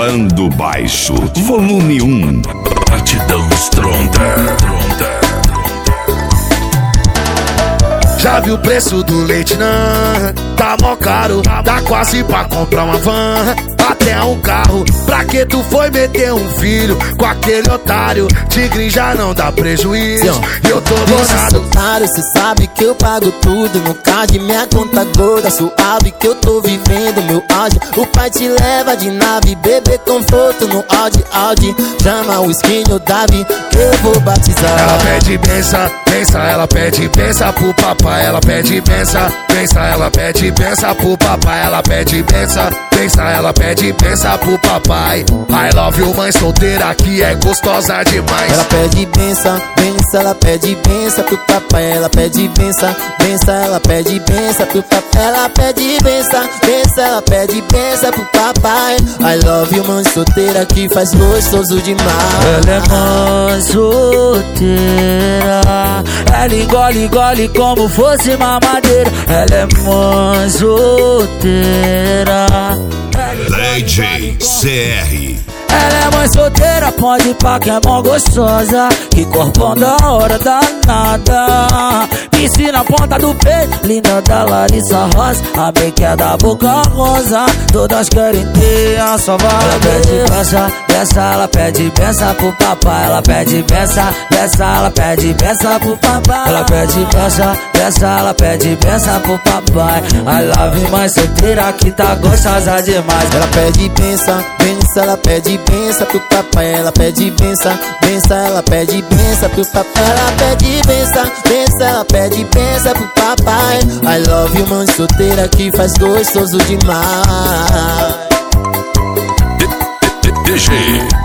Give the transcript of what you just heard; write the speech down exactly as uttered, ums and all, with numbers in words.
Falando Baixo, volume um. Batidão Stronda. Já viu o preço do leite, não? Tá mó caro, dá quase pra comprar uma van, até um carro. Pra que tu foi meter um filho com aquele otário? Tigre já não dá prejuízo, e eu tô bolado. Cê sabe que eu pago tudo no card, minha conta gorda, suave que eu tô vivendo meu auge. O pai te leva de nave, bebê conforto no Audi, Audi. Chama o skinny Davi, que eu vou batizar. Ela pede benção, benção, ela pede benção pro papai. Ela pede benção, benção, ela pede benção pro papai. Ela pede benção, benção, ela pede benção pro papai. I love you, mãe solteira, que é gostosa demais. Ela pede benção, benção, ela pede benção pro papai. Ela pede benção, benção, ela pede benção pro papai. Ela pede benção, benção, ela pede benção pro papai. I love you, mãe solteira, que faz gostoso demais. Ela é mãe solteira, ela engole, engole como fosse mamadeira. Ela é mãe solteira. D J C R. Ela é mãe solteira, pode pá que é mó gostosa, que corpão da hora danada. Piscina na ponta do peito, linda da Larissa Rosa. A make é da boca rosa, todas querem ter a sua vaga. Ela pede benção, benção, ela pede benção pro papai. Ela pede benção, benção, ela pede benção pro papai. Ela pede benção, benção, ela pede benção pro papai. I love you, mãe solteira, que tá gostosa demais. Ela pede benção, benção, ela pede benção pro papai. Ela pede benção, benção, ela pede benção pro papai. Ela pede benção, benção, ela pede benção pro papai. I love you, mãe solteira, que faz gostoso demais. D J